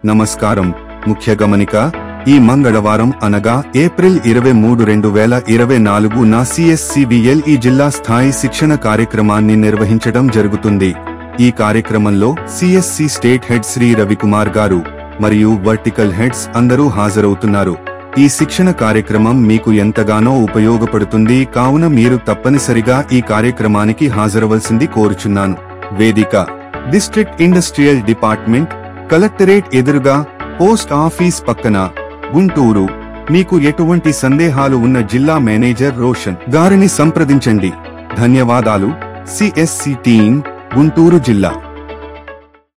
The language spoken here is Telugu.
నమస్కారం. ముఖ్య గమనిక: ఈ మంగళవారం అనగా ఏప్రిల్ 23, 2024న CSCBLE జిల్లా స్థాయి శిక్షణ కార్యక్రమాన్ని నిర్వహించడం జరుగుతుంది. ఈ కార్యక్రమంలో CSC state head Shri Ravikumar గారు మరియు వర్టికల్ హెడ్స్ అందరూ హాజరవుతున్నారు. ఈ శిక్షణ కార్యక్రమం మీకు ఎంతగానో ఉపయోగపడుతుంది కావున మీరు తప్పనిసరిగా ఈ కార్యక్రమానికి హాజరవలసింది కోరుచున్నాను. వేదిక: డిస్ట్రిక్ట్ ఇండస్ట్రియల్ డిపార్ట్మెంట్, కలెక్టరేట్ ఎదురుగా, పోస్ట్ ఆఫీస్ పక్కన, గుంటూరు. మీకు ఎటువంటి సందేహాలు ఉన్న జిల్లా మేనేజర్ రోషన్ గారిని సంప్రదించండి. ధన్యవాదాలు. CSC టీం, గుంటూరు జిల్లా.